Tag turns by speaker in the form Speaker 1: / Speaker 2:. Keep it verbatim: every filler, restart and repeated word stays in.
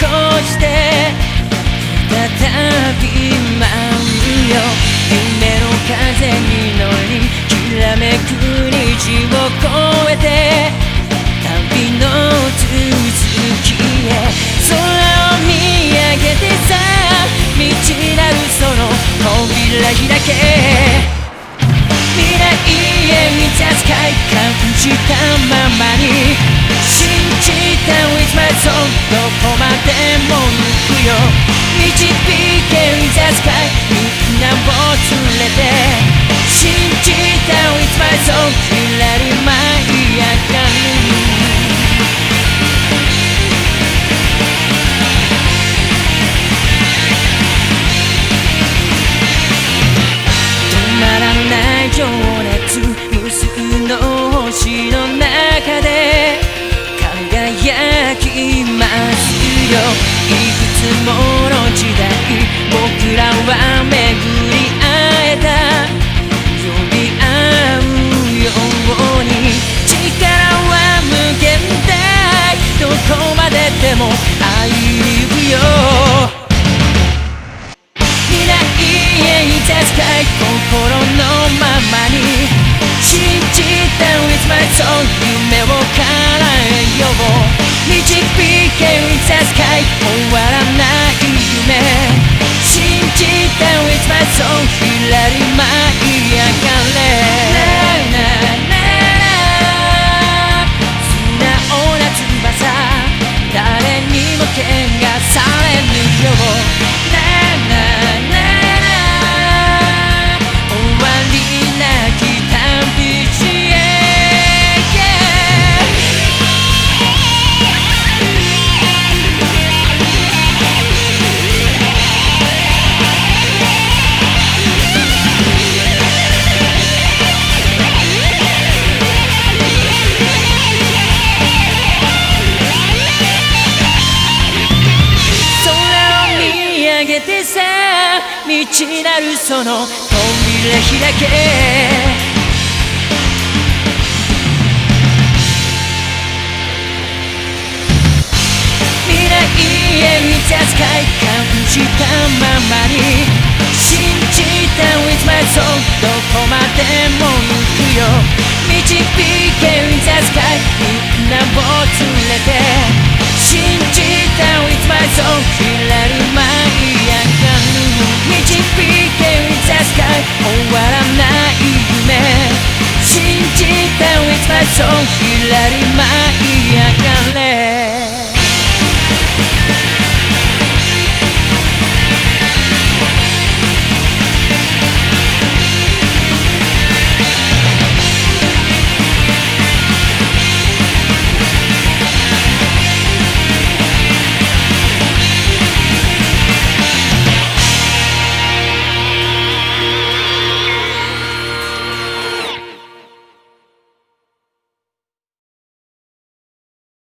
Speaker 1: して再び舞うよ。夢の風に乗りきらめく虹を越えて旅の続きへ。空を見上げてさ未知なるその扉開け。未来へ満たす快感じたままに信じた With my soul どこまでも行くよ。導け With the sky みんなを連れて信じた With my soul ひらり舞い上がる。情熱無数の星の中で輝きますよ。いくつもの時代僕らは巡り会えた。呼び合うように力は無限大。どこまででも愛に行くよ。未来へいたすかい心のままに信じた With my soul 夢を叶えよう。導け With the sky 終わらない夢信じた With my soul ひらり舞い上がれ。素直な翼誰にも怪我されぬよう。未知なるその扉開け。未来へ満たす快感じたままに信じた With my soul どこまでも行くよ。導け With the sky みんなを連れて信じた With my soul ひらり舞い上がる。導け With the sky 終わらない夢信じた With my soul ひらり舞い上がれ。